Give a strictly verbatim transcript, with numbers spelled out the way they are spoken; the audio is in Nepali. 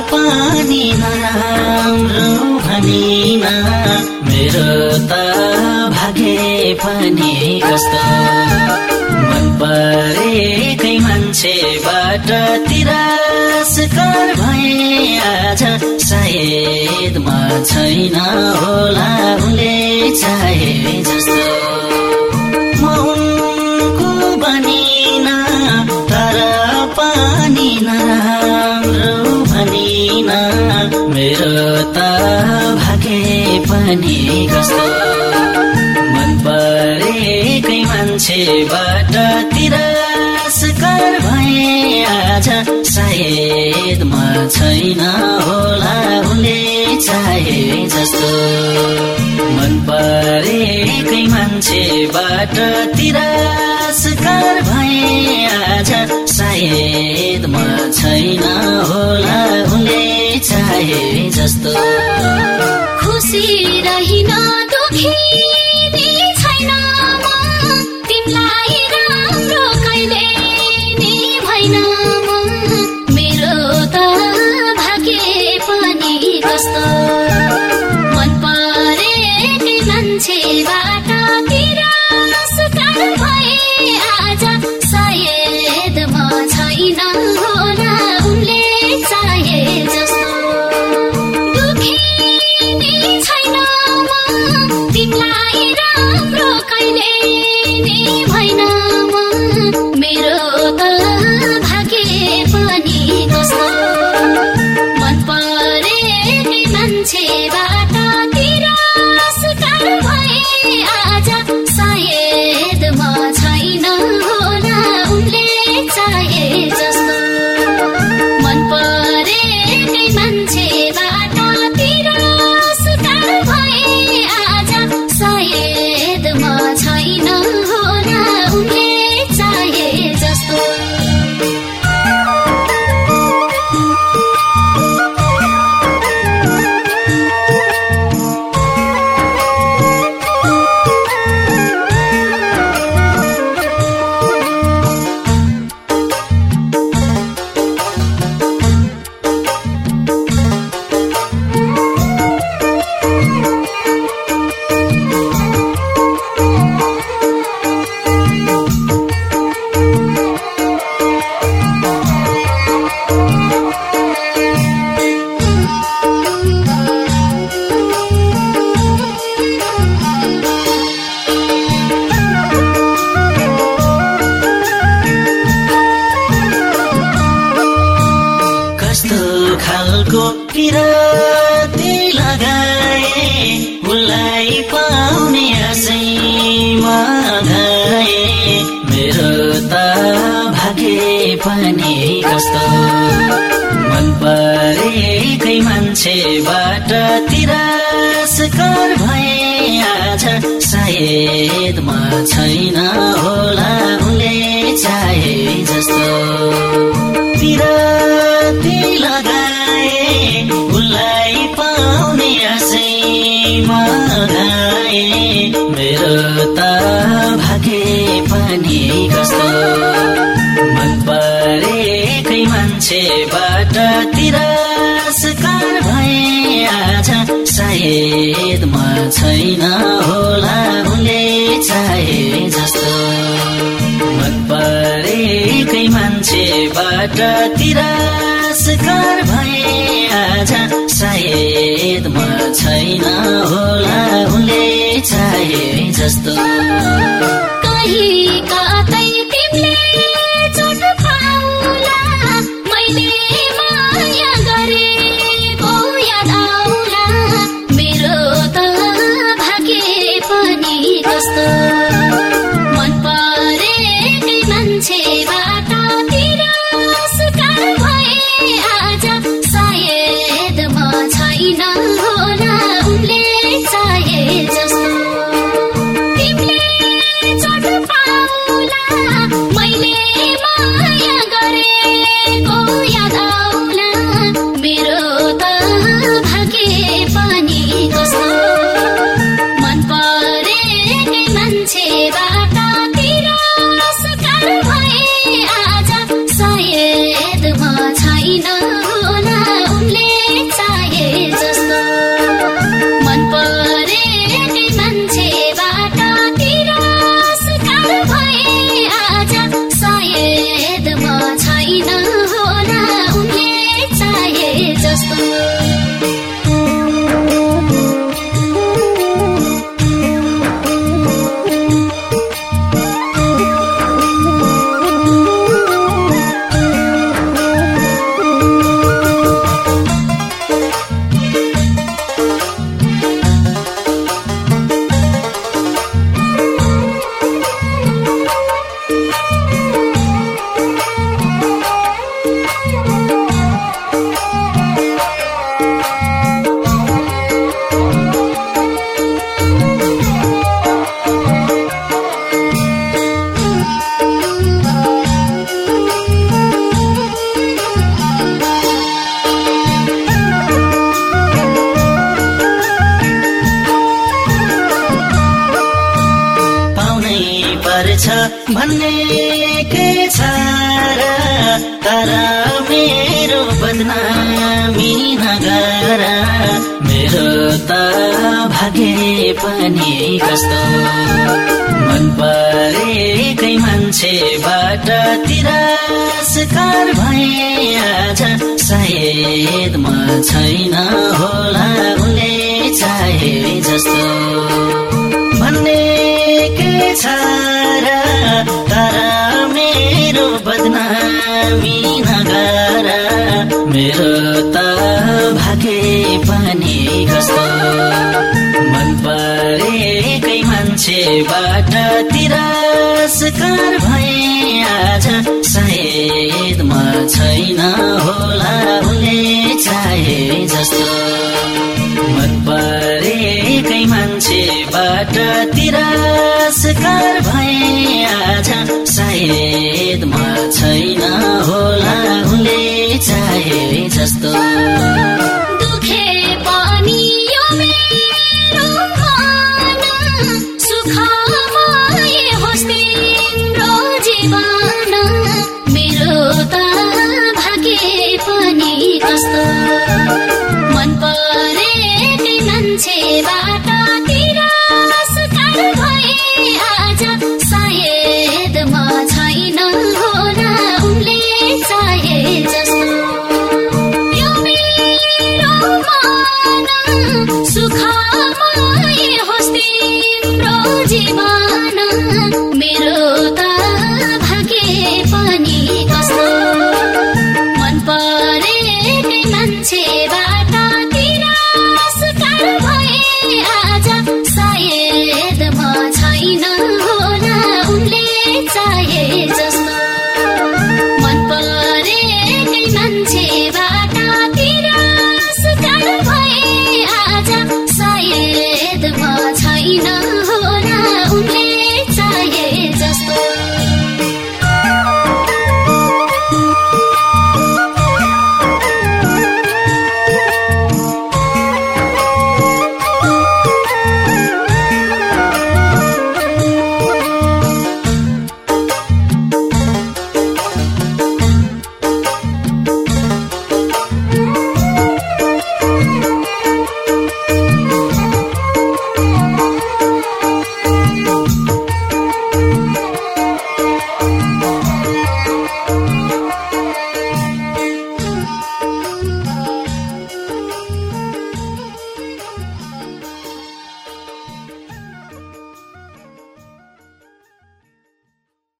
पानी नराम्रो भनिन मेरो त भागे पनि कस्तो मन परेकै मान्छेबाट तिरस्कार भए आज सायद म छैन होला उनले चाहे जस्तो म उनको बनिन तर पानी नराम्रो भनिन मेरो त भागे पनि कस्तो मन परेकै मान्छेबाट तिरस्कार भए आज सायद म छैन होला उनले चाहे जस्तो मन परेकै मान्छेबाट तिरस्कार भए आज सायद म छैन होला उनले चाहे जस्तो खुसी रहिन दुखी नि छैन म तिमीलाई राम्रो कहिले नि भइन म मेरो त भागे पनि कस्तो मन परेकै मान्छेबाट तिरस्कार भए आज सायद म छैन होला उनले चाहे जस्तो दुखी नि छैन म तिमीलाई राम्रो कहिले नि भइन म मेरो त भागे पनि कस्तो मन परेकै मान्छेबाट तिरस्कार भए आज सायद म छैन होला उनले चाहे जस्तो मन परेकै मान्छेबाट तिरस्कार भए आज सायद म छैन होला उनले चाहे जस्तो खालको किराती लगाए उलाई पाउने आशैमा गाए मेरो त भागे पनि कस्तो मन परेकै मान्छेबाट तिरस्कार भए आज सायद म छैन होला उनले चाहे जस्तो किराती लगाए उलाई पाउने आशैमा गाए मेरो त भागे पनि कस्तो मन परेकै मान्छेबाट तिरस्कार भए आज सायद म छैन होला उनले चाहे जस्तो मन परेकै मान्छेबाट तिरस्कार भए आज सायद म छैन होला उनले चाहे जस्तो कहीं कतै तिमीले चोट पाउला मैले माया गरेको याद आउला मेरो त भागे पनि कस्तो मन परेकै मान्छेबाट तिरस्कार भए आज सायद म छैन होला उनले चाहे जस्तो तिमीले चोट पाउला मैले माया गरेको याद आउला मेरो त भागे पनि कस्तो मन परेकै मान्छेबाट तिरस्कार भए आज सायद म छैन होला उनले भन्ने के छ र तर मेरो बदनामी नगर मेरो त भाग्य पनि कस्तो मन परेकै मान्छेबाट तिरस्कार भए आज सायद म छैन होला उनले चाहे जस्तो भन्ने के छ र तर मेरो बदनामी नगर मेरो त भाग्य पनि कस्तो मन परेकै मान्छेबाट तिरस्कार भए आज सायद म छैन होला उनले चाहे जस्तो मन परेकै मान्छेबाट तिरस्कार भए आज सायद म छैन होला उनले चाहे जस्तो दुखे पनि यो मेरो मन सुखमय होस् तिम्रो जीवन मेरो त भाग्य पनि कस्तो मन परेकै मान्छेबाट तिरस्कार भए आज सायद म छैन होला उनले चाहे जस्तो यो मेरो मन सुख